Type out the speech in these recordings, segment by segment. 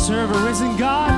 serve a risen God.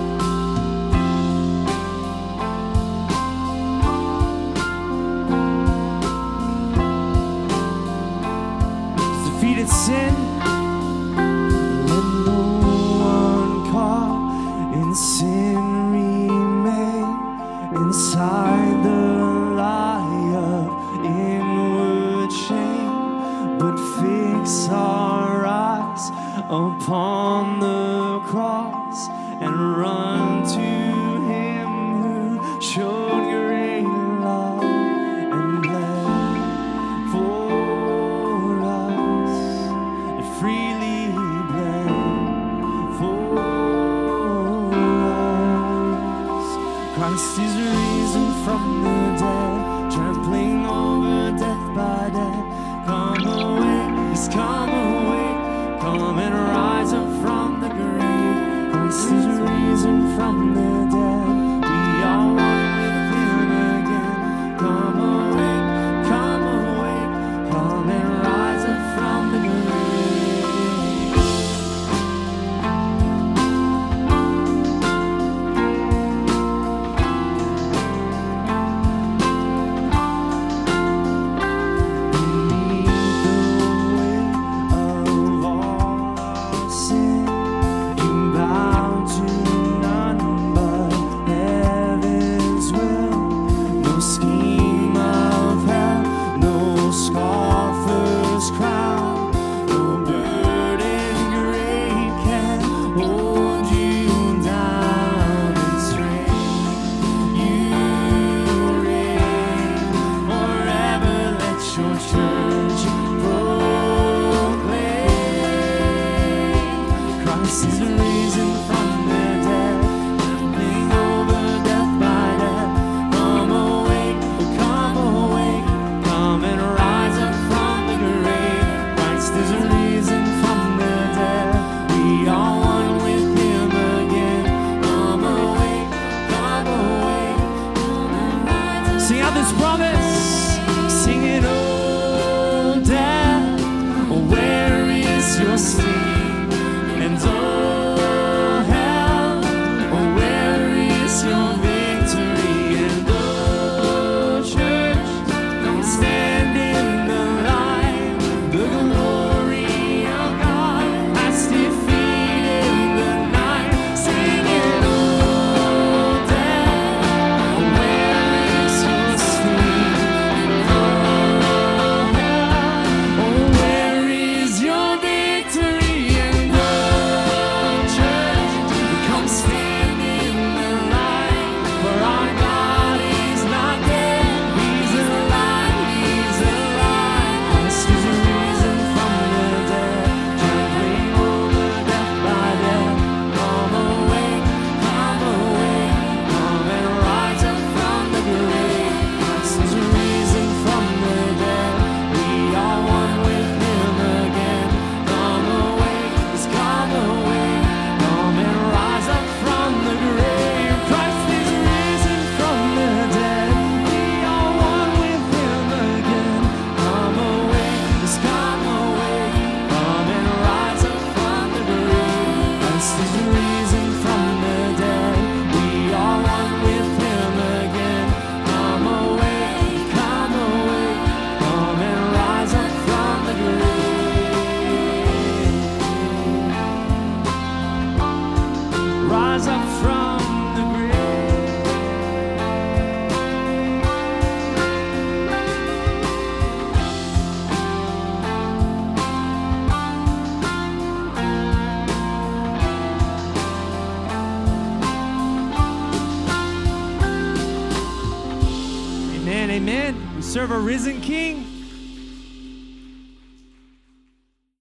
He's defeated sin. Let no one caught in sin remain inside the lie of inward shame, but fix our eyes upon the cross and run to Him who showed great love and bled for us and freely bled for us. Christ is risen from the dead, trampling over death by death. Come away, He's come away. Come and rise up from the grave. Christ is risen from the dead. We are one with Him again. Come awake, come awake. Come and rise up from the grave. Sing out this promise, sing it, oh death, where is your sting? And oh hell, where is your victory? And oh church, stand in the light, the glory of God has defeated the night. Sing it, oh death, where is your sting? And oh hell, where is your victory? And oh church, come stand in the light, for our God is not dead, He's alive, He's alive. Christ is risen from the dead, trampling over death by death. Come awake, come awake, come and rise up from the grave. Christ is risen from the dead, we are one with Him again. Come awake, He's come awake, come and rise up from the grave. Christ is risen from the dead, we are one with Him again. Come awake, He's come awake, come and rise up from the grave. Christ is risen from the dead, we are one with Him again. Come awake, come awake, come and rise up from the grave. Rise up from the grave. Amen, amen. We serve a risen King.